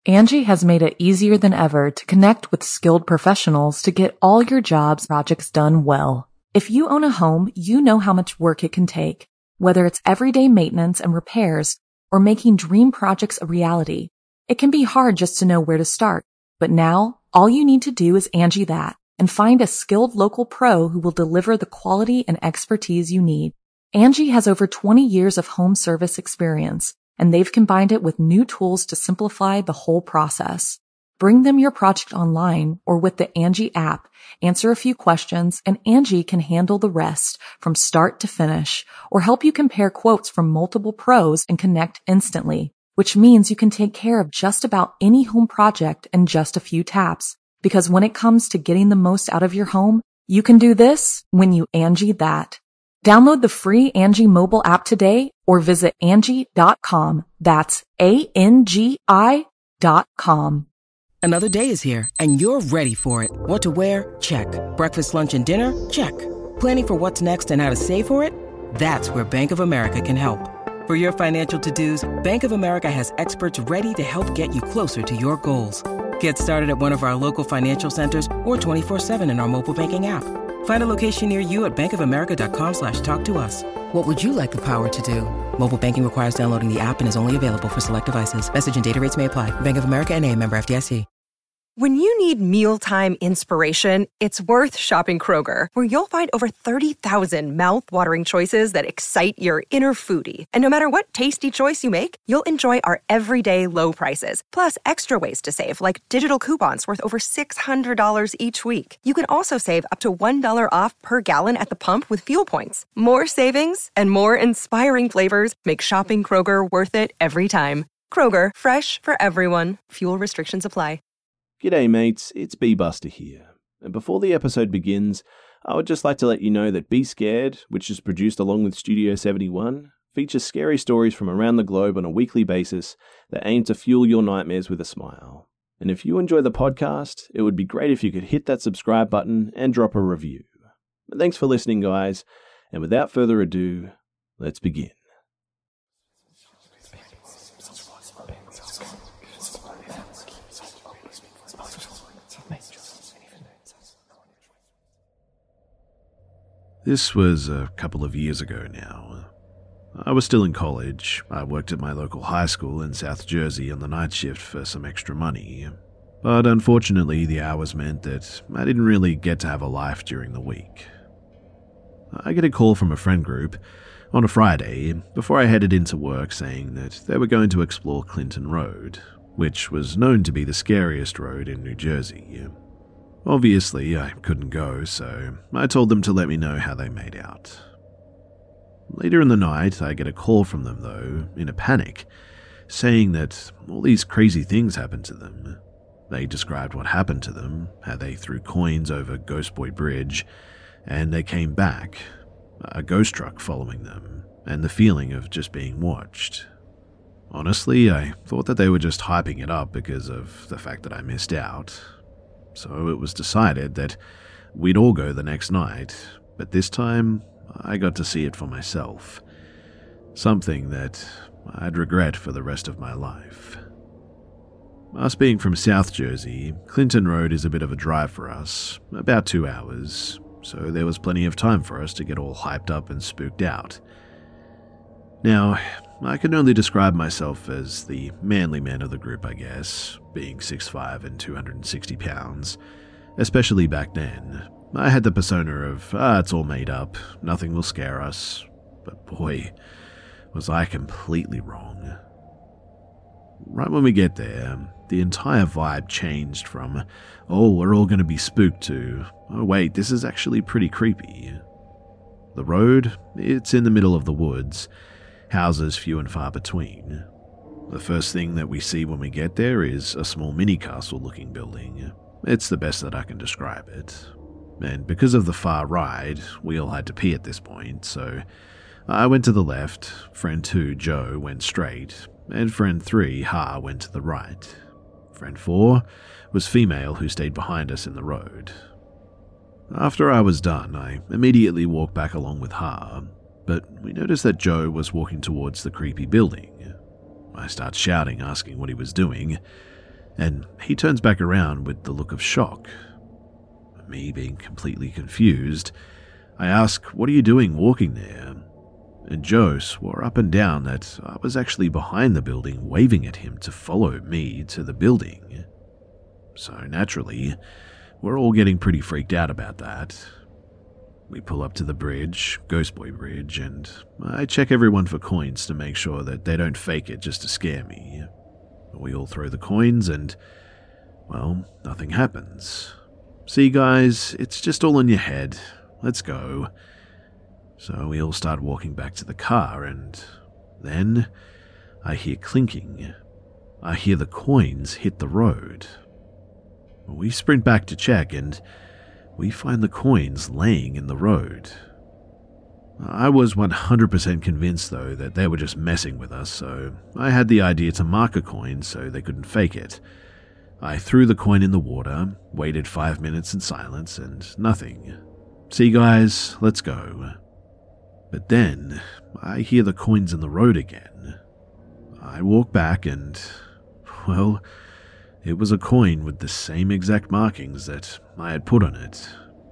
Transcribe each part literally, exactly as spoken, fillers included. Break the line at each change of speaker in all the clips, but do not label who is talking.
Angie has made it easier than ever to connect with skilled professionals to get all your jobs projects done well. If you own a home, you know how much work it can take, whether it's everyday maintenance and repairs or making dream projects a reality. It can be hard just to know where to start, but now all you need to do is Angie that and find a skilled local pro who will deliver the quality and expertise you need. Angie has over twenty years of home service experience, and they've combined it with new tools to simplify the whole process. Bring them your project online or with the Angie app, answer a few questions, and Angie can handle the rest from start to finish, or help you compare quotes from multiple pros and connect instantly, which means you can take care of just about any home project in just a few taps. Because when it comes to getting the most out of your home, you can do this when you Angie that. Download the free Angie mobile app today or visit Angie dot com. That's A N G I dot com.
Another day is here and you're ready for it. What to wear? Check. Breakfast, lunch, and dinner? Check. Planning for what's next and how to save for it? That's where Bank of America can help. For your financial to-dos, Bank of America has experts ready to help get you closer to your goals. Get started at one of our local financial centers or twenty-four seven in our mobile banking app. Find a location near you at bankofamerica.com slash talk to us. What would you like the power to do? Mobile banking requires downloading the app and is only available for select devices. Message and data rates may apply. Bank of America N A, member F D I C.
When you need mealtime inspiration, it's worth shopping Kroger, where you'll find over thirty thousand mouth-watering choices that excite your inner foodie. And no matter what tasty choice you make, you'll enjoy our everyday low prices, plus extra ways to save, like digital coupons worth over six hundred dollars each week. You can also save up to one dollar off per gallon at the pump with fuel points. More savings and more inspiring flavors make shopping Kroger worth it every time. Kroger, fresh for everyone. Fuel restrictions apply.
G'day mates, it's B-Buster here. And before the episode begins, I would just like to let you know that Be Scared, which is produced along with Studio seventy-one, features scary stories from around the globe on a weekly basis that aim to fuel your nightmares with a smile. And if you enjoy the podcast, it would be great if you could hit that subscribe button and drop a review. But thanks for listening, guys, and without further ado, let's begin. This was a couple of years ago now. I was still in college. I worked at my local high school in South Jersey on the night shift for some extra money. But unfortunately, the hours meant that I didn't really get to have a life during the week. I get a call from a friend group on a Friday before I headed into work saying that they were going to explore Clinton Road, which was known to be the scariest road in New Jersey. Obviously, I couldn't go, so I told them to let me know how they made out. Later in the night, I get a call from them, though, in a panic, saying that all these crazy things happened to them. They described what happened to them, how they threw coins over Ghost Boy Bridge, and they came back, a ghost truck following them, and the feeling of just being watched. Honestly, I thought that they were just hyping it up because of the fact that I missed out. So it was decided that we'd all go the next night, but this time I got to see it for myself. Something that I'd regret for the rest of my life. Us being from South Jersey, Clinton Road is a bit of a drive for us, about two hours, so there was plenty of time for us to get all hyped up and spooked out. Now, I can only describe myself as the manly man of the group, I guess, being six foot five and two hundred sixty pounds. Especially back then, I had the persona of, ah, it's all made up, nothing will scare us. But boy, was I completely wrong. Right when we get there, the entire vibe changed from, oh, we're all going to be spooked to, oh wait, this is actually pretty creepy. The road, it's in the middle of the woods, houses few and far between. The first thing that we see when we get there is a small mini-castle-looking building. It's the best that I can describe it. And because of the far ride, we all had to pee at this point, so I went to the left, friend two, Joe, went straight, and friend three, Ha, went to the right. Friend four was female who stayed behind us in the road. After I was done, I immediately walked back along with Ha, but we noticed that Joe was walking towards the creepy building. I start shouting, asking what he was doing, and he turns back around with the look of shock. Me being completely confused, I ask, "What are you doing walking there?" And Joe swore up and down that I was actually behind the building waving at him to follow me to the building. So naturally, we're all getting pretty freaked out about that. We pull up to the bridge, Ghost Boy Bridge, and I check everyone for coins to make sure that they don't fake it just to scare me. We all throw the coins and, well, nothing happens. See guys, it's just all in your head. Let's go. So we all start walking back to the car, and then I hear clinking. I hear the coins hit the road. We sprint back to check, and we find the coins laying in the road. I was one hundred percent convinced, though, that they were just messing with us, so I had the idea to mark a coin so they couldn't fake it. I threw the coin in the water, waited five minutes in silence, and nothing. See guys, let's go. But then, I hear the coins in the road again. I walk back and, well, it was a coin with the same exact markings that I had put on it.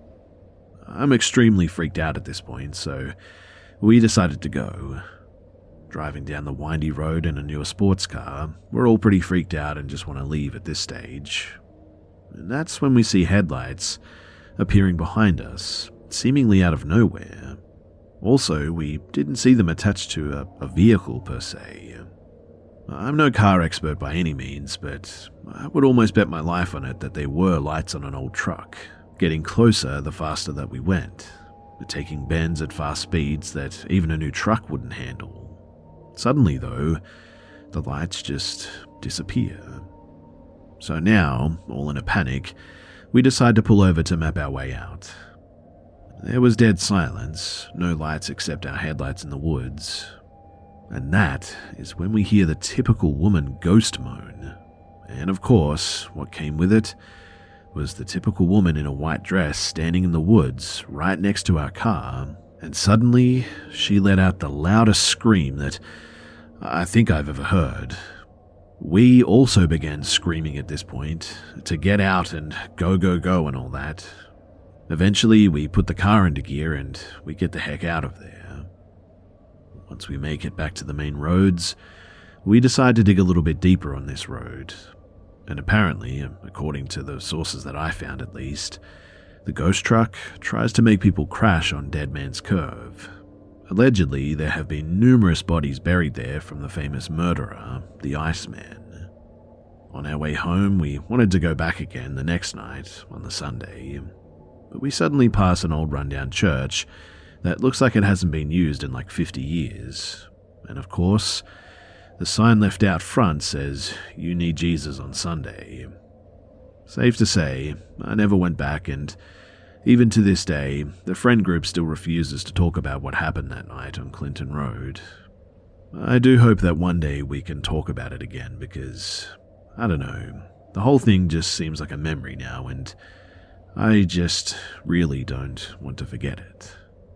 I'm extremely freaked out at this point, so we decided to go. Driving down the windy road in a newer sports car, we're all pretty freaked out and just want to leave at this stage. And that's when we see headlights appearing behind us, seemingly out of nowhere. Also, we didn't see them attached to a, a vehicle per se. I'm no car expert by any means, but I would almost bet my life on it that they were lights on an old truck, getting closer the faster that we went, taking bends at fast speeds that even a new truck wouldn't handle. Suddenly, though, the lights just disappear. So now, all in a panic, we decide to pull over to map our way out. There was dead silence, no lights except our headlights in the woods. And that is when we hear the typical woman ghost moan. And of course, what came with it was the typical woman in a white dress standing in the woods right next to our car, and suddenly she let out the loudest scream that I think I've ever heard. We also began screaming at this point, to get out and go, go, go and all that. Eventually, we put the car into gear and we get the heck out of there. Once we make it back to the main roads, we decide to dig a little bit deeper on this road. And apparently, according to the sources that I found at least, the ghost truck tries to make people crash on Dead Man's Curve. Allegedly, there have been numerous bodies buried there from the famous murderer, the Iceman. On our way home, we wanted to go back again the next night, on the Sunday, but we suddenly pass an old rundown church that looks like it hasn't been used in like fifty years. And of course, the sign left out front says, "You need Jesus on Sunday." Safe to say, I never went back, and even to this day, the friend group still refuses to talk about what happened that night on Clinton Road. I do hope that one day we can talk about it again because, I don't know, the whole thing just seems like a memory now, and I just really don't want to forget it.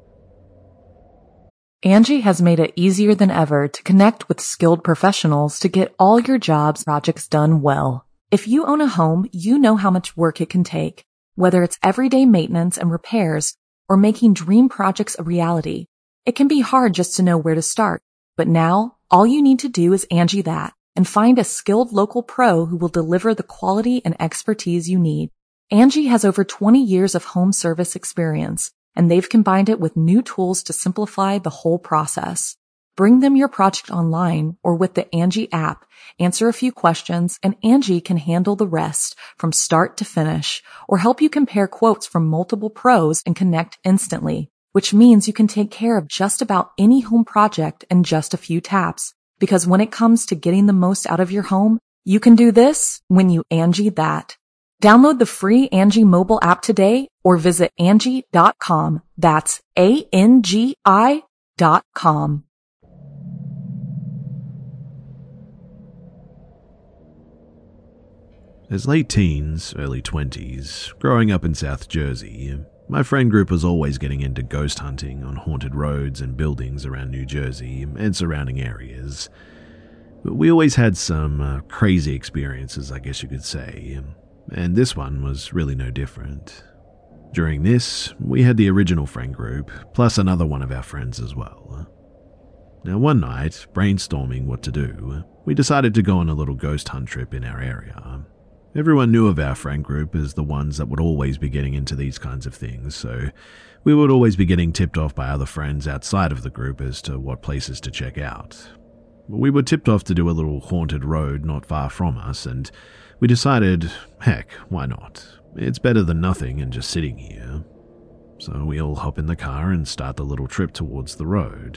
Angie has made it easier than ever to connect with skilled professionals to get all your jobs projects done well. If you own a home, you know how much work it can take, whether it's everyday maintenance and repairs or making dream projects a reality. It can be hard just to know where to start, but now all you need to do is Angie that and find a skilled local pro who will deliver the quality and expertise you need. Angie has over twenty years of home service experience, and they've combined it with new tools to simplify the whole process. Bring them your project online or with the Angie app, answer a few questions, and Angie can handle the rest from start to finish, or help you compare quotes from multiple pros and connect instantly, which means you can take care of just about any home project in just a few taps. Because when it comes to getting the most out of your home, you can do this when you Angie that. Download the free Angie mobile app today or visit Angie dot com. That's A N G I dot com.
As late teens, early twenties, growing up in South Jersey, my friend group was always getting into ghost hunting on haunted roads and buildings around New Jersey and surrounding areas. But we always had some uh, crazy experiences, I guess you could say, and this one was really no different. During this, we had the original friend group, plus another one of our friends as well. Now one night, brainstorming what to do, we decided to go on a little ghost hunt trip in our area. Everyone knew of our friend group as the ones that would always be getting into these kinds of things, so we would always be getting tipped off by other friends outside of the group as to what places to check out. We were tipped off to do a little haunted road not far from us, and we decided, heck, why not? It's better than nothing and just sitting here. So we all hop in the car and start the little trip towards the road.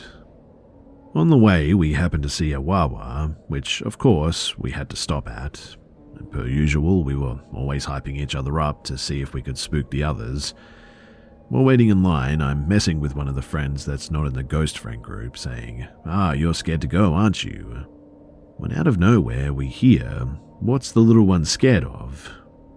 On the way, we happened to see a Wawa, which, of course, we had to stop at. And per usual, we were always hyping each other up to see if we could spook the others. While waiting in line, I'm messing with one of the friends that's not in the ghost friend group, saying, "Ah, you're scared to go, aren't you?" When out of nowhere we hear, "What's the little one scared of?"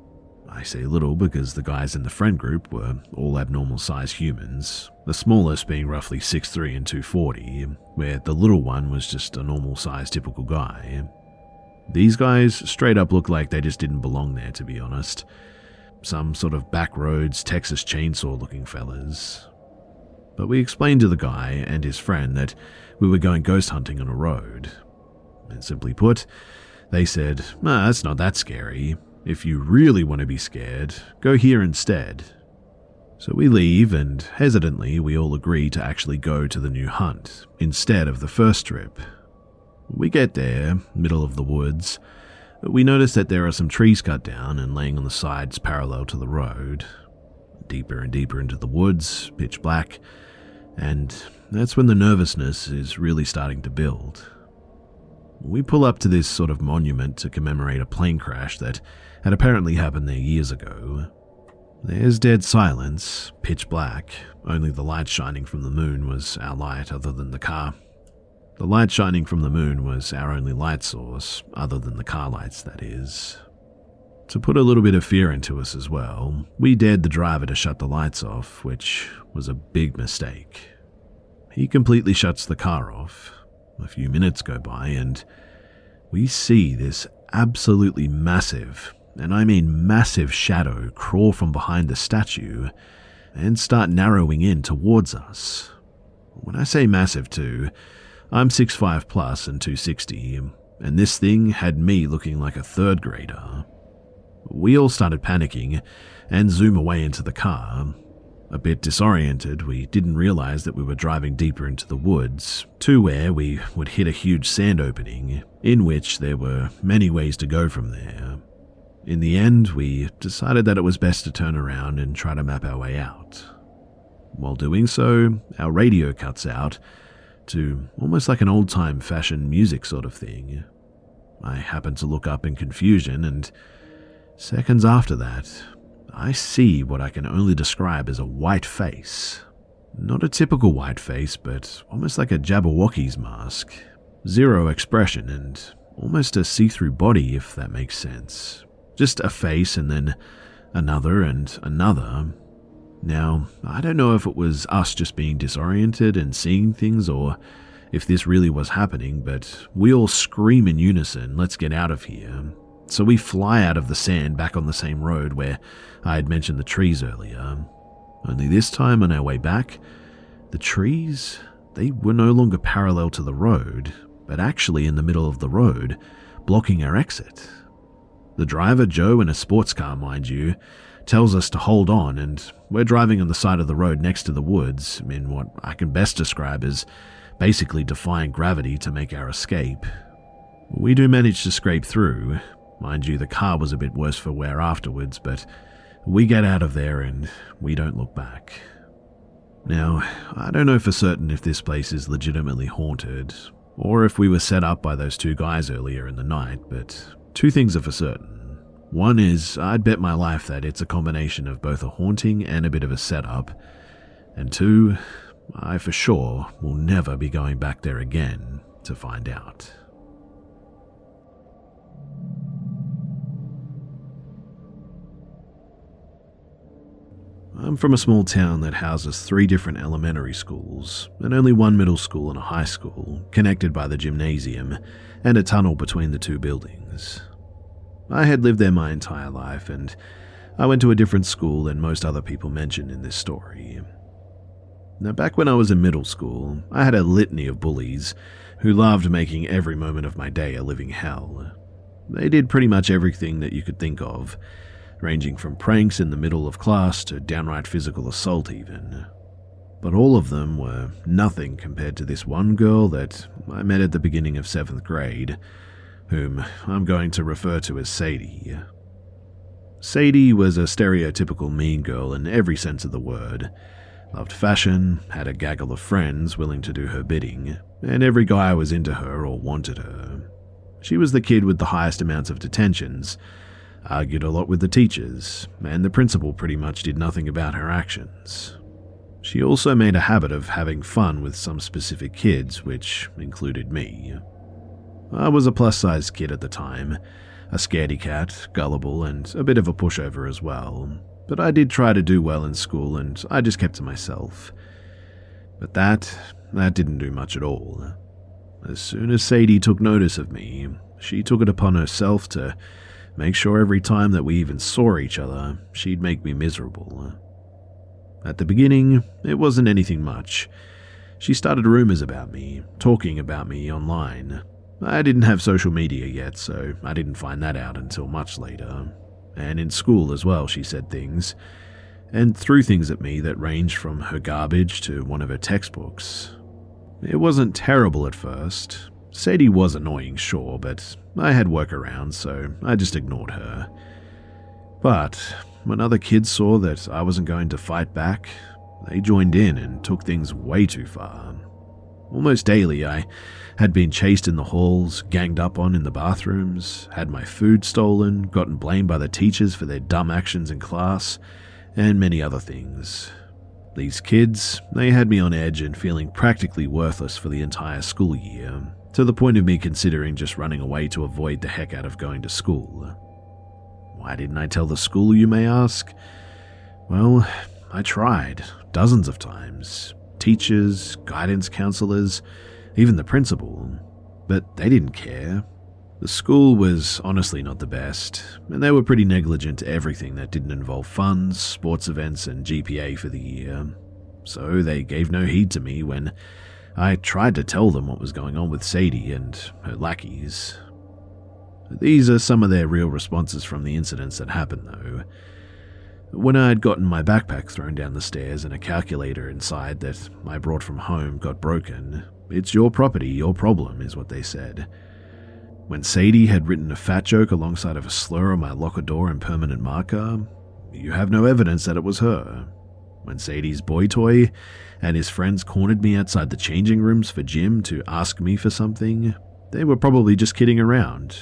I say little because the guys in the friend group were all abnormal-sized humans, the smallest being roughly six foot three and two forty, where the little one was just a normal-sized typical guy. These guys straight up look like they just didn't belong there, to be honest. Some sort of backroads Texas Chainsaw looking fellas. But we explained to the guy and his friend that we were going ghost hunting on a road. And simply put, they said, "Ah, it's not that scary. If you really want to be scared, go here instead." So we leave, and hesitantly we all agree to actually go to the new hunt instead of the first trip. We get there, middle of the woods. We notice that there are some trees cut down and laying on the sides parallel to the road. Deeper and deeper into the woods, pitch black, and that's when the nervousness is really starting to build. We pull up to this sort of monument to commemorate a plane crash that had apparently happened there years ago. There's dead silence, pitch black. Only the light shining from the moon was our light other than the car. The light shining from the moon was our only light source, other than the car lights, that is. To put a little bit of fear into us as well, we dared the driver to shut the lights off, which was a big mistake. He completely shuts the car off. A few minutes go by and we see this absolutely massive, and I mean massive shadow crawl from behind the statue and start narrowing in towards us. When I say massive too, I'm six foot five plus and two sixty, and this thing had me looking like a third grader. We all started panicking and zoom away into the car. A bit disoriented, we didn't realize that we were driving deeper into the woods, to where we would hit a huge sand opening, in which there were many ways to go from there. In the end, we decided that it was best to turn around and try to map our way out. While doing so, our radio cuts out, to almost like an old-time fashioned music sort of thing. I happen to look up in confusion, and seconds after that, I see what I can only describe as a white face. Not a typical white face, but almost like a Jabberwocky's mask. Zero expression and almost a see-through body, if that makes sense. Just a face and then another and another. Now, I don't know if it was us just being disoriented and seeing things, or if this really was happening, but we all scream in unison, "Let's get out of here." So we fly out of the sand back on the same road where I had mentioned the trees earlier. Only this time on our way back, the trees, they were no longer parallel to the road, but actually in the middle of the road, blocking our exit. The driver, Joe, in a sports car, mind you, tells us to hold on, and we're driving on the side of the road next to the woods in what I can best describe as basically defying gravity to make our escape. We do manage to scrape through. Mind you, the car was a bit worse for wear afterwards, but we get out of there and we don't look back. Now, I don't know for certain if this place is legitimately haunted, or if we were set up by those two guys earlier in the night, but two things are for certain. One is, I'd bet my life that it's a combination of both a haunting and a bit of a setup. And two, I for sure will never be going back there again to find out. I'm from a small town that houses three different elementary schools and only one middle school and a high school, connected by the gymnasium and a tunnel between the two buildings. I had lived there my entire life, and I went to a different school than most other people mentioned in this story. Now, back when I was in middle school, I had a litany of bullies who loved making every moment of my day a living hell. They did pretty much everything that you could think of, ranging from pranks in the middle of class to downright physical assault even. But all of them were nothing compared to this one girl that I met at the beginning of seventh grade, whom I'm going to refer to as Sadie. Sadie was a stereotypical mean girl in every sense of the word. Loved fashion, had a gaggle of friends willing to do her bidding, and every guy was into her or wanted her. She was the kid with the highest amounts of detentions, argued a lot with the teachers, and the principal pretty much did nothing about her actions. She also made a habit of having fun with some specific kids, which included me. I was a plus-sized kid at the time, a scaredy cat, gullible, and a bit of a pushover as well, but I did try to do well in school and I just kept to myself. But that, that didn't do much at all. As soon as Sadie took notice of me, she took it upon herself to make sure every time that we even saw each other, she'd make me miserable. At the beginning, it wasn't anything much. She started rumors about me, talking about me online. I didn't have social media yet, so I didn't find that out until much later. And in school as well, she said things, and threw things at me that ranged from her garbage to one of her textbooks. It wasn't terrible at first. Sadie was annoying, sure, but I had workarounds, so I just ignored her. But when other kids saw that I wasn't going to fight back, they joined in and took things way too far. Almost daily, I had been chased in the halls, ganged up on in the bathrooms, had my food stolen, gotten blamed by the teachers for their dumb actions in class, and many other things. These kids, they had me on edge and feeling practically worthless for the entire school year, to the point of me considering just running away to avoid the heck out of going to school. Why didn't I tell the school, you may ask? Well, I tried, dozens of times. Teachers, guidance counselors, even the principal. But they didn't care. The school was honestly not the best, and they were pretty negligent to everything that didn't involve funds, sports events, and G P A for the year. So they gave no heed to me when I tried to tell them what was going on with Sadie and her lackeys. These are some of their real responses from the incidents that happened, though. When I had gotten my backpack thrown down the stairs and a calculator inside that I brought from home got broken, "It's your property, your problem," is what they said. When Sadie had written a fat joke alongside of a slur on my locker door in permanent marker, you have no evidence that it was her. When Sadie's boy toy and his friends cornered me outside the changing rooms for gym to ask me for something, they were probably just kidding around.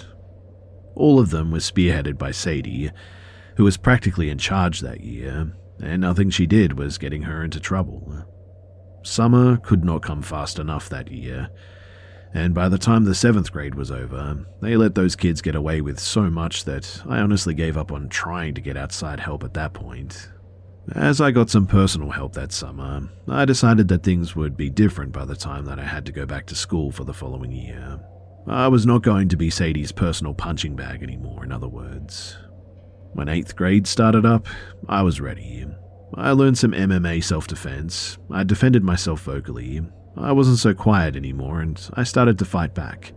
All of them were spearheaded by Sadie, who was practically in charge that year, and nothing she did was getting her into trouble. Summer could not come fast enough that year, and by the time the seventh grade was over, they let those kids get away with so much that I honestly gave up on trying to get outside help at that point. As I got some personal help that summer, I decided that things would be different by the time that I had to go back to school for the following year. I was not going to be Sadie's personal punching bag anymore, in other words. When eighth grade started up, I was ready. I learned some M M A self-defense, I defended myself vocally, I wasn't so quiet anymore, and I started to fight back.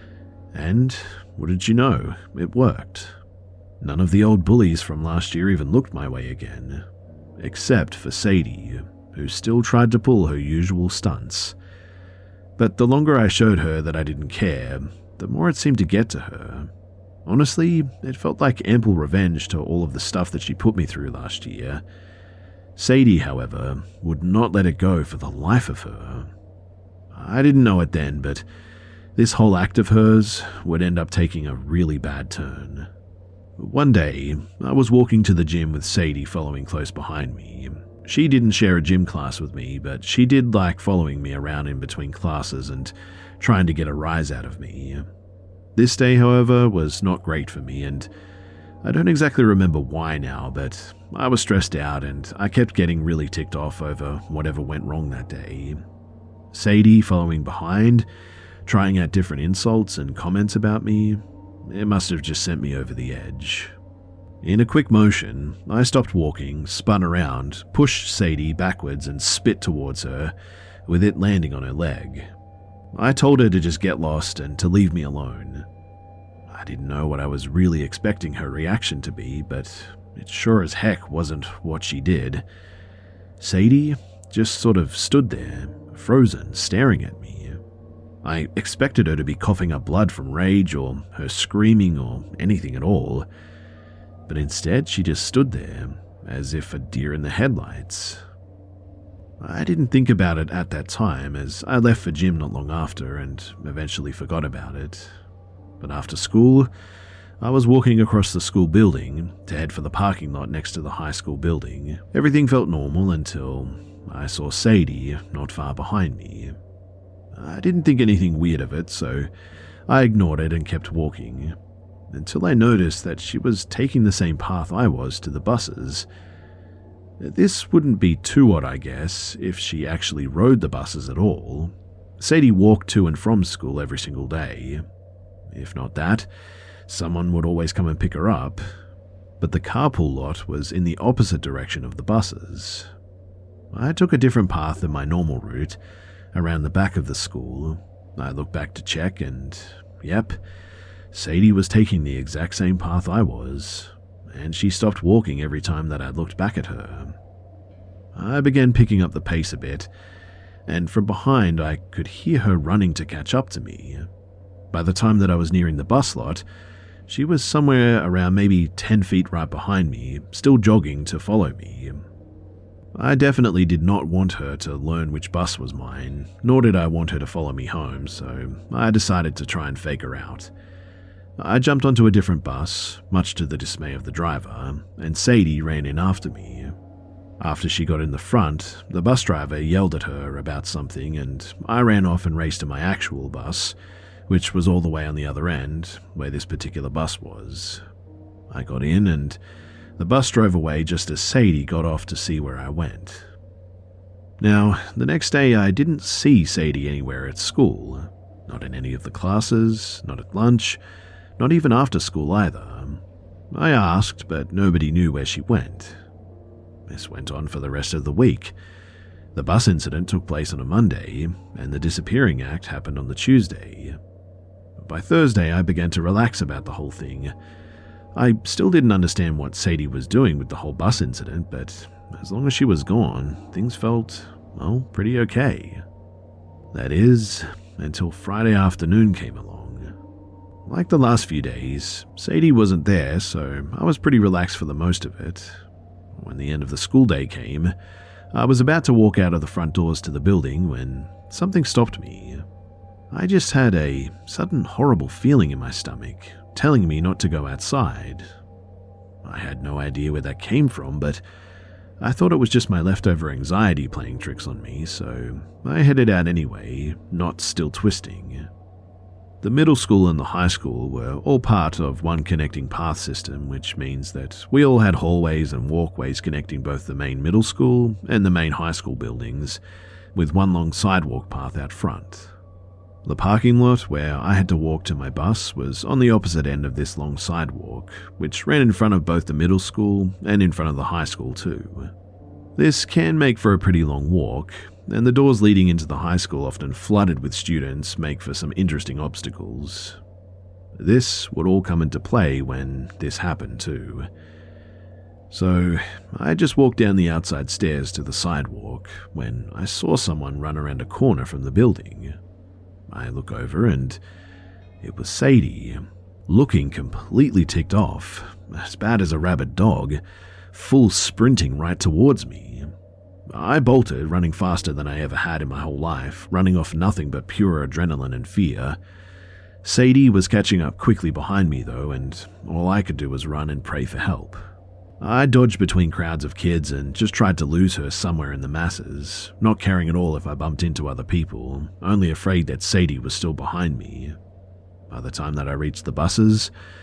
And, what did you know, it worked. None of the old bullies from last year even looked my way again, except for Sadie, who still tried to pull her usual stunts. But the longer I showed her that I didn't care, the more it seemed to get to her. Honestly, it felt like ample revenge to all of the stuff that she put me through last year. Sadie, however, would not let it go for the life of her. I didn't know it then, but this whole act of hers would end up taking a really bad turn. One day, I was walking to the gym with Sadie following close behind me. She didn't share a gym class with me, but she did like following me around in between classes and trying to get a rise out of me. This day, however, was not great for me, and I don't exactly remember why now, but I was stressed out and I kept getting really ticked off over whatever went wrong that day. Sadie following behind, trying out different insults and comments about me, it must have just sent me over the edge. In a quick motion, I stopped walking, spun around, pushed Sadie backwards and spit towards her, with it landing on her leg. I told her to just get lost and to leave me alone. I didn't know what I was really expecting her reaction to be, but it sure as heck wasn't what she did. Sadie just sort of stood there, frozen, staring at me. I expected her to be coughing up blood from rage or her screaming or anything at all, but instead she just stood there, as if a deer in the headlights. I didn't think about it at that time, as I left for gym not long after and eventually forgot about it. But after school, I was walking across the school building to head for the parking lot next to the high school building. Everything felt normal until I saw Sadie not far behind me. I didn't think anything weird of it, so I ignored it and kept walking, until I noticed that she was taking the same path I was to the buses. This wouldn't be too odd, I guess, if she actually rode the buses at all. Sadie walked to and from school every single day. If not that, someone would always come and pick her up, but the carpool lot was in the opposite direction of the buses. I took a different path than my normal route, around the back of the school. I looked back to check and, yep, Sadie was taking the exact same path I was, and she stopped walking every time that I looked back at her. I began picking up the pace a bit, and from behind I could hear her running to catch up to me. By the time that I was nearing the bus lot, she was somewhere around maybe ten feet right behind me, still jogging to follow me. I definitely did not want her to learn which bus was mine, nor did I want her to follow me home, so I decided to try and fake her out. I jumped onto a different bus, much to the dismay of the driver, and Sadie ran in after me. After she got in the front, the bus driver yelled at her about something, and I ran off and raced to my actual bus, which was all the way on the other end, where this particular bus was. I got in, and the bus drove away just as Sadie got off to see where I went. Now, the next day I didn't see Sadie anywhere at school, not in any of the classes, not at lunch, not even after school either. I asked, but nobody knew where she went. This went on for the rest of the week. The bus incident took place on a Monday, and the disappearing act happened on the Tuesday. By Thursday, I began to relax about the whole thing. I still didn't understand what Sadie was doing with the whole bus incident, but as long as she was gone, things felt, well, pretty okay. That is, until Friday afternoon came along. Like the last few days, Sadie wasn't there, so I was pretty relaxed for the most of it. When the end of the school day came, I was about to walk out of the front doors to the building when something stopped me. I just had a sudden horrible feeling in my stomach, telling me not to go outside. I had no idea where that came from, but I thought it was just my leftover anxiety playing tricks on me, so I headed out anyway, not still twisting. The middle school and the high school were all part of one connecting path system, which means that we all had hallways and walkways connecting both the main middle school and the main high school buildings, with one long sidewalk path out front. The parking lot where I had to walk to my bus was on the opposite end of this long sidewalk, which ran in front of both the middle school and in front of the high school too. This can make for a pretty long walk, and the doors leading into the high school, often flooded with students, make for some interesting obstacles. This would all come into play when this happened too. So I just walked down the outside stairs to the sidewalk when I saw someone run around a corner from the building. I look over and it was Sadie, looking completely ticked off, as bad as a rabid dog, full sprinting right towards me. I bolted, running faster than I ever had in my whole life, running off nothing but pure adrenaline and fear. Sadie was catching up quickly behind me though, and all I could do was run and pray for help. I dodged between crowds of kids and just tried to lose her somewhere in the masses, not caring at all if I bumped into other people, only afraid that Sadie was still behind me. By the time that I reached the buses,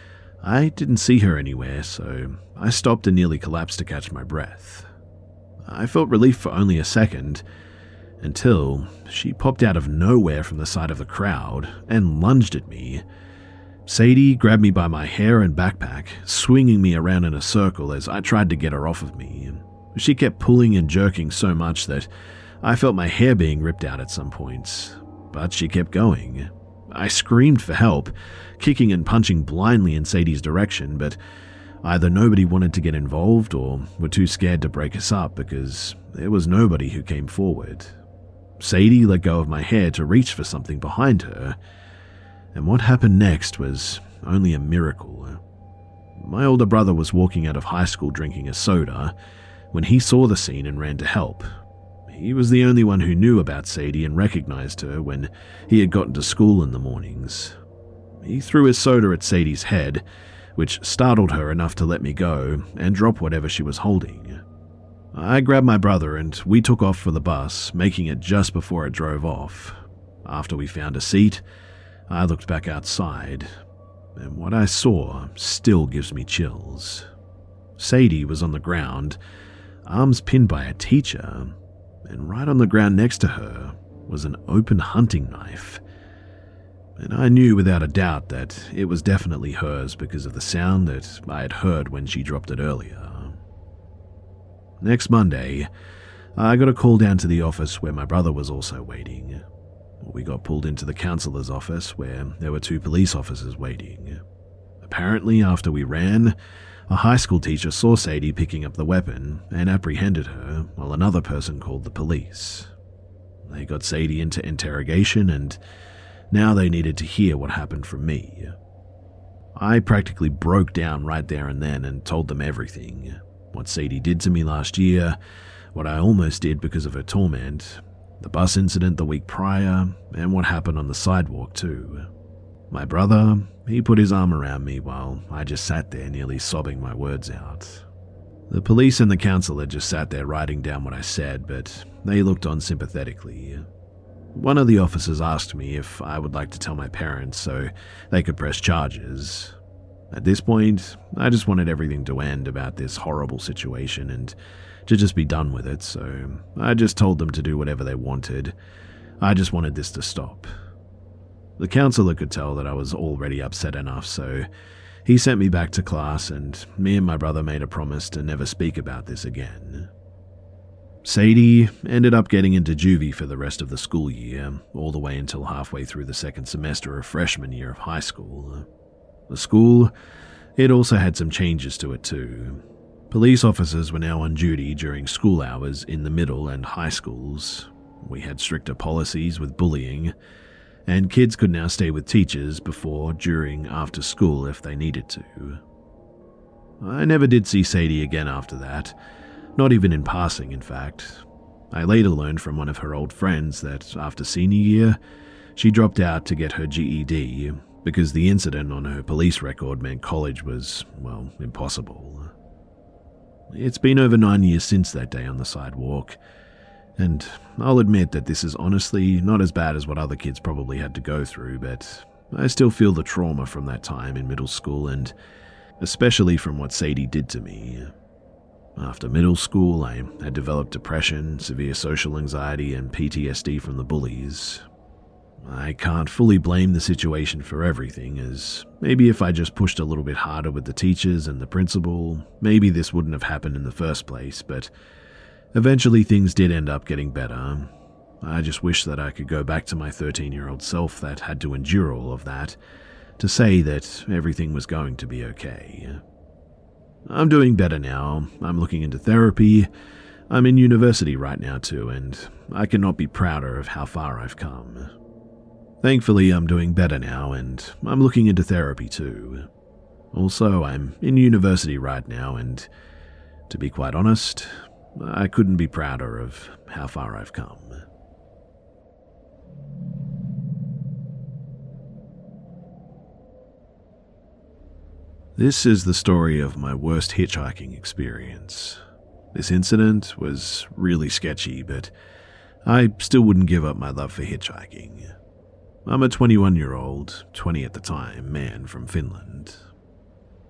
I didn't see her anywhere, so I stopped and nearly collapsed to catch my breath. I felt relief for only a second, until she popped out of nowhere from the side of the crowd and lunged at me. Sadie grabbed me by my hair and backpack, swinging me around in a circle as I tried to get her off of me. She kept pulling and jerking so much that I felt my hair being ripped out at some points, but she kept going. I screamed for help, kicking and punching blindly in Sadie's direction, but either nobody wanted to get involved or were too scared to break us up because there was nobody who came forward. Sadie let go of my hair to reach for something behind her, and what happened next was only a miracle. My older brother was walking out of high school drinking a soda when he saw the scene and ran to help. He was the only one who knew about Sadie and recognized her when he had gotten to school in the mornings. He threw his soda at Sadie's head, which startled her enough to let me go and drop whatever she was holding. I grabbed my brother and we took off for the bus, making it just before it drove off. After we found a seat, I looked back outside, and what I saw still gives me chills. Sadie was on the ground, arms pinned by a teacher, and right on the ground next to her was an open hunting knife. And I knew without a doubt that it was definitely hers because of the sound that I had heard when she dropped it earlier. Next Monday, I got a call down to the office where my brother was also waiting. We got pulled into the counselor's office where there were two police officers waiting. Apparently, after we ran, a high school teacher saw Sadie picking up the weapon and apprehended her while another person called the police. They got Sadie into interrogation and now they needed to hear what happened from me. I practically broke down right there and then and told them everything. What Sadie did to me last year, what I almost did because of her torment, the bus incident the week prior, and what happened on the sidewalk too. My brother, he put his arm around me while I just sat there nearly sobbing my words out. The police and the counselor just sat there writing down what I said, but they looked on sympathetically. One of the officers asked me if I would like to tell my parents so they could press charges. At this point, I just wanted everything to end about this horrible situation and to just be done with it, so I just told them to do whatever they wanted. I just wanted this to stop. The counselor could tell that I was already upset enough, so he sent me back to class and me and my brother made a promise to never speak about this again. Sadie ended up getting into juvie for the rest of the school year, all the way until halfway through the second semester of freshman year of high school. The school, it also had some changes to it too. Police officers were now on duty during school hours in the middle and high schools. We had stricter policies with bullying, and kids could now stay with teachers before, during, after school if they needed to. I never did see Sadie again after that, not even in passing, in fact. I later learned from one of her old friends that after senior year, she dropped out to get her G E D because the incident on her police record meant college was, well, impossible. It's been over nine years since that day on the sidewalk, and I'll admit that this is honestly not as bad as what other kids probably had to go through, but I still feel the trauma from that time in middle school and especially from what Sadie did to me. After middle school, I had developed depression, severe social anxiety, and P T S D from the bullies. I can't fully blame the situation for everything, as maybe if I just pushed a little bit harder with the teachers and the principal, maybe this wouldn't have happened in the first place, but eventually things did end up getting better. I just wish that I could go back to my thirteen-year-old self that had to endure all of that, to say that everything was going to be okay. I'm doing better now. I'm looking into therapy. I'm in university right now too, and I cannot be prouder of how far I've come. Thankfully, I'm doing better now, and I'm looking into therapy too. Also, I'm in university right now, and to be quite honest, I couldn't be prouder of how far I've come. This is the story of my worst hitchhiking experience. This incident was really sketchy, but I still wouldn't give up my love for hitchhiking. I'm a twenty-one-year-old, twenty at the time, man from Finland.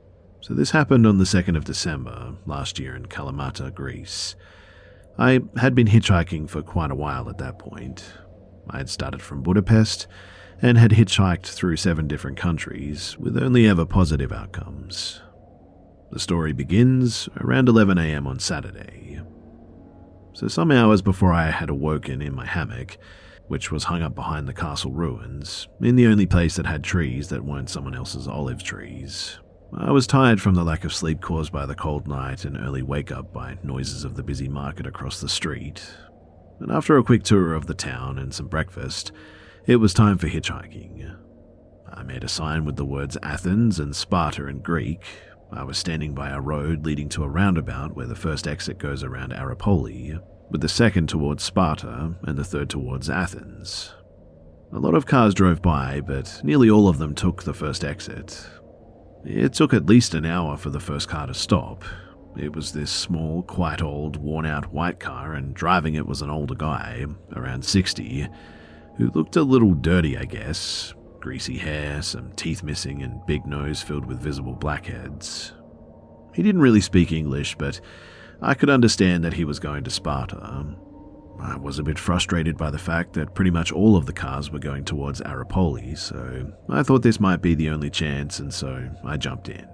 So this happened on the second of December last year in Kalamata, Greece. I had been hitchhiking for quite a while at that point. I had started from Budapest and had hitchhiked through seven different countries with only ever positive outcomes. The story begins around eleven a.m. on Saturday. So some hours before I had awoken in my hammock, which was hung up behind the castle ruins, in the only place that had trees that weren't someone else's olive trees, I was tired from the lack of sleep caused by the cold night and early wake-up by noises of the busy market across the street. And after a quick tour of the town and some breakfast, it was time for hitchhiking. I made a sign with the words Athens and Sparta in Greek. I was standing by a road leading to a roundabout where the first exit goes around Arapoli, with the second towards Sparta and the third towards Athens. A lot of cars drove by, but nearly all of them took the first exit. It took at least an hour for the first car to stop. It was this small, quite old, worn-out white car, and driving it was an older guy, around sixty, who looked a little dirty, I guess. Greasy hair, some teeth missing, and big nose filled with visible blackheads. He didn't really speak English, but I could understand that he was going to Sparta. I was a bit frustrated by the fact that pretty much all of the cars were going towards Arapoli, so I thought this might be the only chance, and so I jumped in.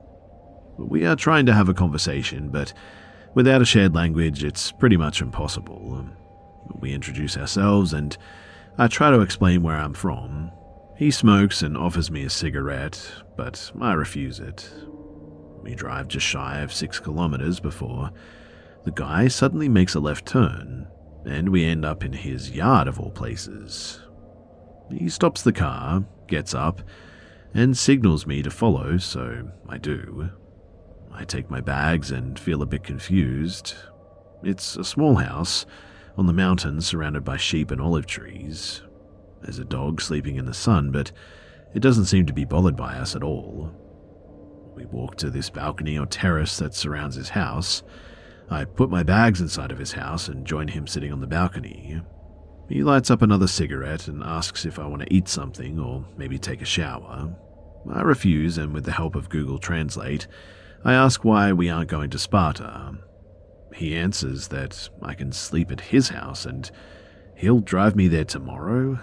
We are trying to have a conversation, but without a shared language, it's pretty much impossible. We introduce ourselves, and I try to explain where I'm from. He smokes and offers me a cigarette, but I refuse it. We drive just shy of six kilometers before the guy suddenly makes a left turn, and we end up in his yard of all places. He stops the car, gets up, and signals me to follow, so I do. I take my bags and feel a bit confused. It's a small house on the mountains surrounded by sheep and olive trees. There's a dog sleeping in the sun, but it doesn't seem to be bothered by us at all. We walk to this balcony or terrace that surrounds his house. I put my bags inside of his house and join him sitting on the balcony. He lights up another cigarette and asks if I want to eat something or maybe take a shower. I refuse, and with the help of Google Translate, I ask why we aren't going to Sparta. He answers that I can sleep at his house and he'll drive me there tomorrow.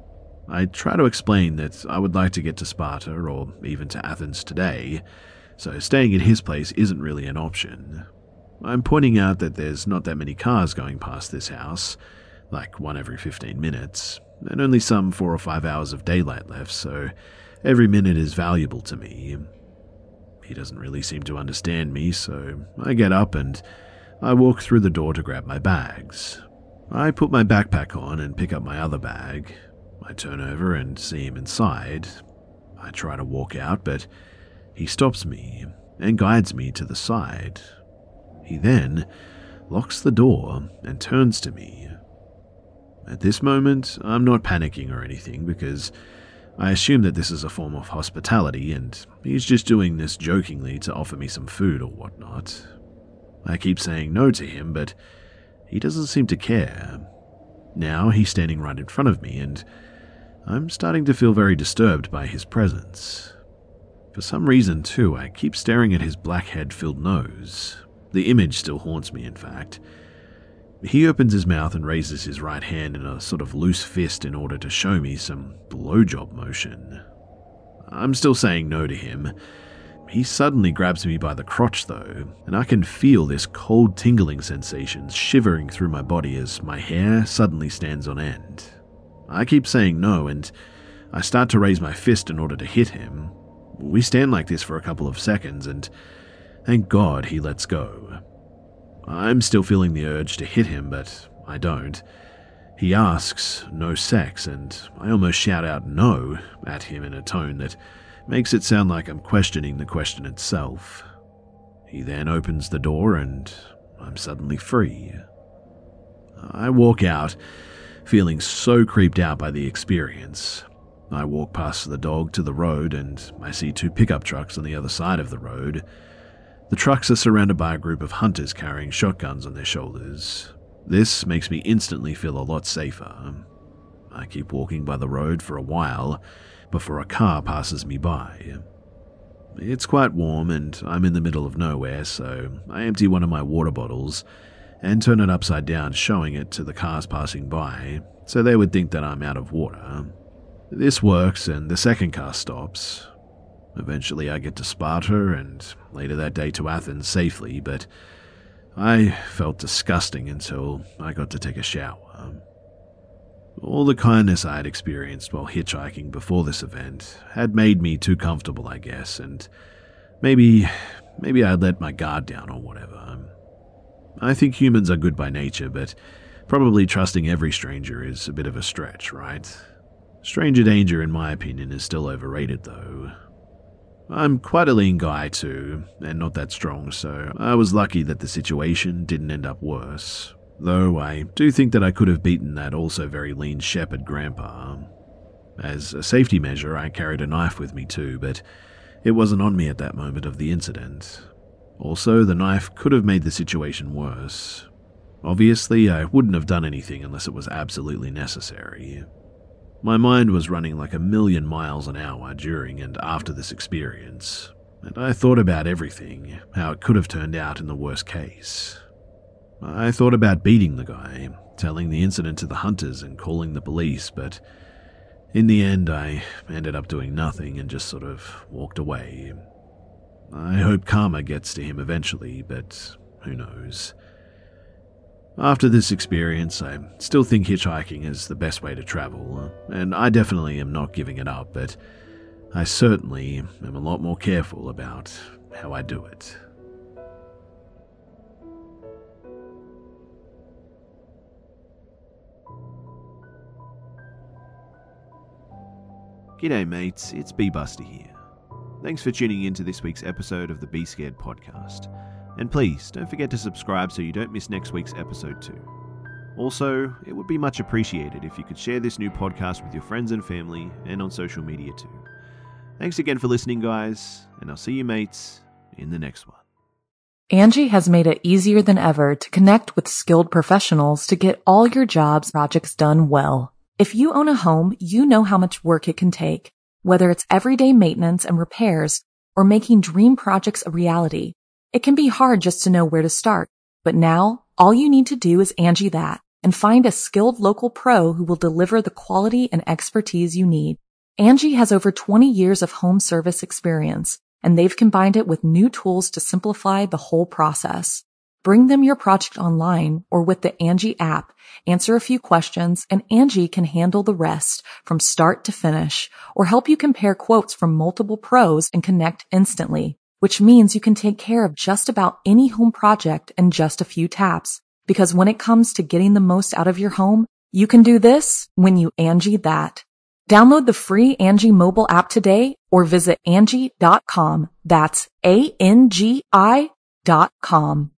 I try to explain that I would like to get to Sparta or even to Athens today, so staying at his place isn't really an option. I'm pointing out that there's not that many cars going past this house, like one every fifteen minutes, and only some four or five hours of daylight left, so every minute is valuable to me. He doesn't really seem to understand me, so I get up and I walk through the door to grab my bags. I put my backpack on and pick up my other bag. I turn over and see him inside. I try to walk out, but he stops me and guides me to the side. He then locks the door and turns to me. At this moment, I'm not panicking or anything because I assume that this is a form of hospitality and he's just doing this jokingly to offer me some food or whatnot. I keep saying no to him, but he doesn't seem to care. Now he's standing right in front of me and I'm starting to feel very disturbed by his presence. For some reason, too, I keep staring at his blackhead-filled nose. The image still haunts me, in fact. He opens his mouth and raises his right hand in a sort of loose fist in order to show me some blowjob motion. I'm still saying no to him. He suddenly grabs me by the crotch, though, and I can feel this cold tingling sensation shivering through my body as my hair suddenly stands on end. I keep saying no, and I start to raise my fist in order to hit him. We stand like this for a couple of seconds, and thank God he lets go. I'm still feeling the urge to hit him, but I don't. He asks, no sex, and I almost shout out no at him in a tone that makes it sound like I'm questioning the question itself. He then opens the door and I'm suddenly free. I walk out, feeling so creeped out by the experience. I walk past the dog to the road and I see two pickup trucks on the other side of the road. The trucks are surrounded by a group of hunters carrying shotguns on their shoulders. This makes me instantly feel a lot safer. I keep walking by the road for a while before a car passes me by. It's quite warm and I'm in the middle of nowhere, so I empty one of my water bottles and turn it upside down, showing it to the cars passing by, so they would think that I'm out of water. This works and the second car stops. Eventually I get to Sparta and later that day to Athens safely, but I felt disgusting until I got to take a shower. All the kindness I had experienced while hitchhiking before this event had made me too comfortable, I guess, and maybe, maybe I'd let my guard down or whatever. I think humans are good by nature, but probably trusting every stranger is a bit of a stretch, right? Stranger danger, in my opinion, is still overrated, though. I'm quite a lean guy too, and not that strong, so I was lucky that the situation didn't end up worse. Though I do think that I could have beaten that also very lean shepherd grandpa. As a safety measure, I carried a knife with me too, but it wasn't on me at that moment of the incident. Also, the knife could have made the situation worse. Obviously, I wouldn't have done anything unless it was absolutely necessary. My mind was running like a million miles an hour during and after this experience, and I thought about everything, how it could have turned out in the worst case. I thought about beating the guy, telling the incident to the hunters and calling the police, but in the end I ended up doing nothing and just sort of walked away. I hope karma gets to him eventually, but who knows. After this experience, I still think hitchhiking is the best way to travel, and I definitely am not giving it up, but I certainly am a lot more careful about how I do it. G'day mates, it's B-Buster here. Thanks for tuning in to this week's episode of the Be Scared podcast. And please, don't forget to subscribe so you don't miss next week's episode too. Also, it would be much appreciated if you could share this new podcast with your friends and family and on social media too. Thanks again for listening, guys, and I'll see you mates in the next one.
Angie has made it easier than ever to connect with skilled professionals to get all your jobs projects done well. If you own a home, you know how much work it can take, whether it's everyday maintenance and repairs or making dream projects a reality. It can be hard just to know where to start, but now all you need to do is Angie that and find a skilled local pro who will deliver the quality and expertise you need. Angie has over twenty years of home service experience, and they've combined it with new tools to simplify the whole process. Bring them your project online or with the Angie app, answer a few questions, and Angie can handle the rest from start to finish or help you compare quotes from multiple pros and connect instantly, which means you can take care of just about any home project in just a few taps. Because when it comes to getting the most out of your home, you can do this when you Angie that. Download the free Angie mobile app today or visit Angie dot com. That's A N G I dot com.